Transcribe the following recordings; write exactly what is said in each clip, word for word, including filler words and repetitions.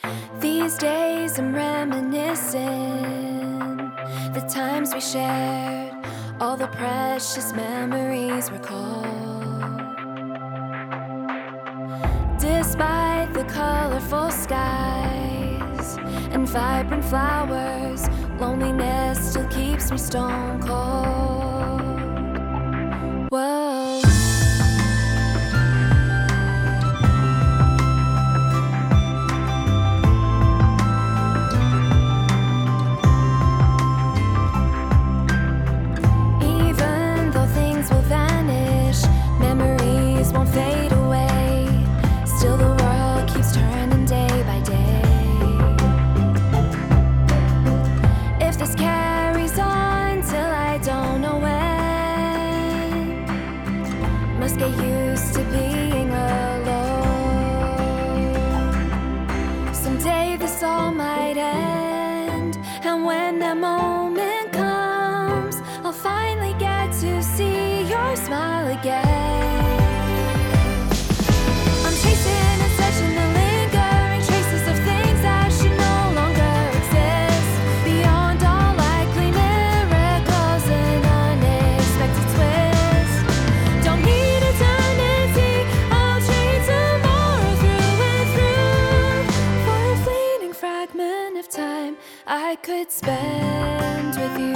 These days I'm reminiscing the times we shared, all the precious memories recalled. Despite the colorful skies and vibrant flowers, loneliness still keeps me stone cold. Whoa. Fade away, still the world keeps turning day by day. If this carries on till I don't know when, must get used to being alone. Someday this all might end, and when that moment comes, I'll finally get to see your smile again. I could spend with you.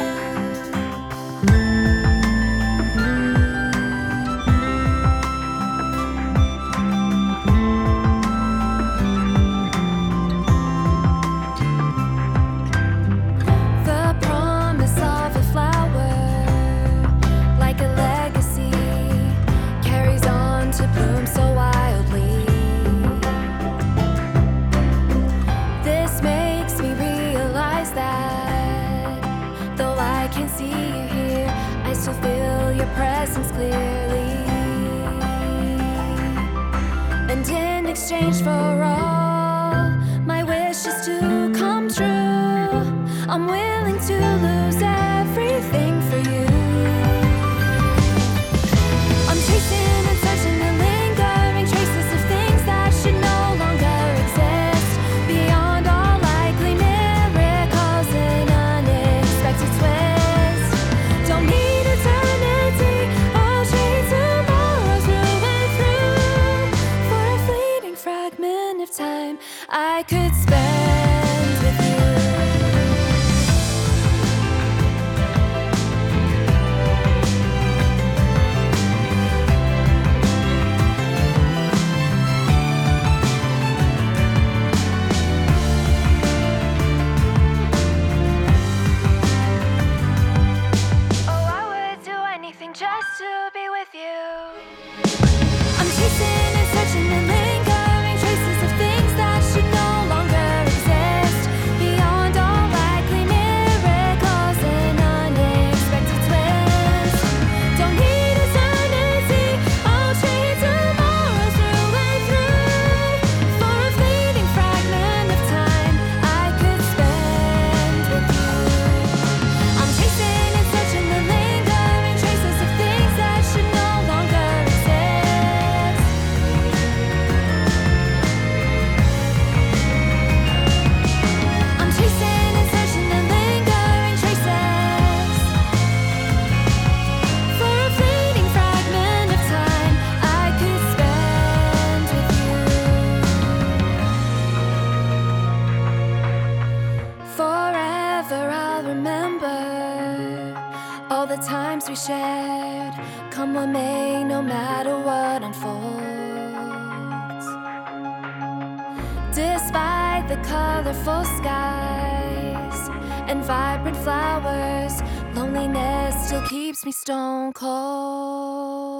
The promise of a flower, like a legacy, carries on to bloom so wildly. This makes me realize that though I can't see you here, I still feel your presence clearly. And in exchange for all my wishes to come true, I'm willing to lose everything for you. I'm chasing and searching and lingering traces of things that should no longer exist, beyond all likely miracles and unexpected twists. Don't need eternity, I'll trade tomorrow through and through for a fleeting fragment of time I could spend with you. Just to be with you. I'm chasing and searching and lingering traces of things that should no longer exist, beyond all likely miracles and unexpected twists. Don't need eternity, I'll trade tomorrow through and through for a fleeting fragment of time I could spend with you. I'm chasing and searching and lingering traces of things that should no longer exist. I'm chasing and searching and lingering traces for a fleeting fragment of time I could spend with you. Forever I'll remember all the times we shared, come what may, no matter what unfolds. Despite the colorful skies and vibrant flowers, loneliness still keeps me stone cold.